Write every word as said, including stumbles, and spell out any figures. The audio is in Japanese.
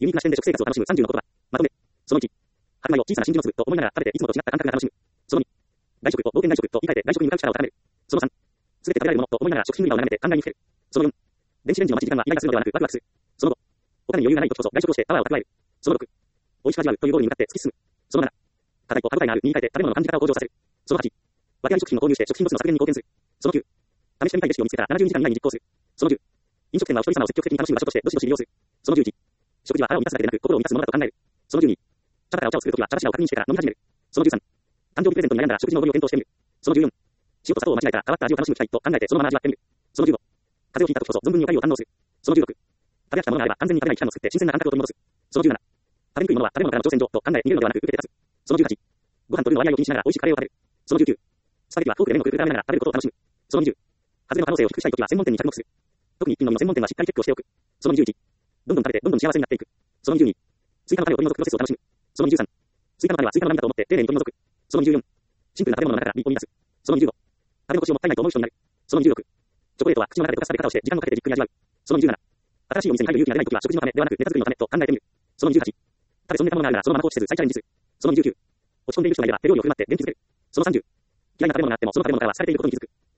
ユニークな視点で食生活を楽しむさんじゅうの言葉。まとめ。そのいち。白米を小さな真珠の粒と思いながら食べていつもと違った感覚が楽しむ。そのに。外食を冒険外食と言い換えて外食に向かう力を高める。そのさん。すべて食べられるものと思いながら食品売り場を眺めて考えにふける。そのよん。電子レンジの待ち時間はイライラするのではなくワクワクする。そのご。お金に余裕がない時こそ外食をしてパワーを蓄える。そのろく。美味しく味わうというゴールに向かって突き進む。そのなな。硬いと歯応えがあるに言い換えて食べ物の感じ方を向上させる。そのはち。訳あり食品を購入して食品ロスの削減に貢献する。そのきゅう。試してみたいレシピを見つけたらななじゅうにじかん以内に実行する。そのじゅう。飲食店はお一人様を積極的に楽しむ場所としてどしどし利用する。そのじゅういち。食事は腹を満たすだけでなく心を満たすものだと考える。そのじゅうに。茶だからお茶を作るときは茶柱を確認してから飲み始める。そのじゅうさん。誕生日プレゼントに悩んだら食事のおごりを検討してみる。そのじゅうよん。塩と砂糖を間違えたら変わった味を楽しむ機会と考えてそのまま味わってみる。そのじゅうご。風邪をひいたときこそ存分におかゆを堪能する。そのじゅうろく。食べ飽きたものがあれば完全に食べない期間を作って新鮮な感覚を取り戻す。そのじゅうなな。食べにくいものは食べ物からの挑戦状と考え逃げるのではなく受けて立つ。そのじゅうはち。ご飯とルーの割合を気にしながら美味しいカレーを食べる。そのじゅうきゅう。スパゲティはフォークで麺をくるくる絡めながら食べることを楽しむ。そのにじゅう。外れの可能性を低くしたいときは専門店に着目する。特に一品のみの専門店はしっかりチェックをしておく。そのにじゅういち。どんどん食べてどんどん幸せになっていく。そのにじゅうに。追加の種を取り除くプロセスを楽しむ。そのにじゅうさん。追加の種は追加の波だと思って丁寧に取り除く。そのにじゅうよん。シンプルな食べ物の中から一本見出す。そのにじゅうご。食べ残しをもったいないと思う人になる。そのにじゅうろく。チョコレートは口の中で溶かす食べ方をして時間をかけてじっくり味わう。そのにじゅうなな。新しいお店に入る勇気が出ないときは食事のためではなくネタ作りのためと考えてみる。そのにじゅうはち。食べ損ねたものがあるならそのまま放置せず再チャレンジする。そのにじゅうきゅう。落ち込んでいる人がいれば手料理を振る舞って元気づける。そのさんじゅう。嫌いな食べ物があってもその食べ物からは疲れていることに気づく。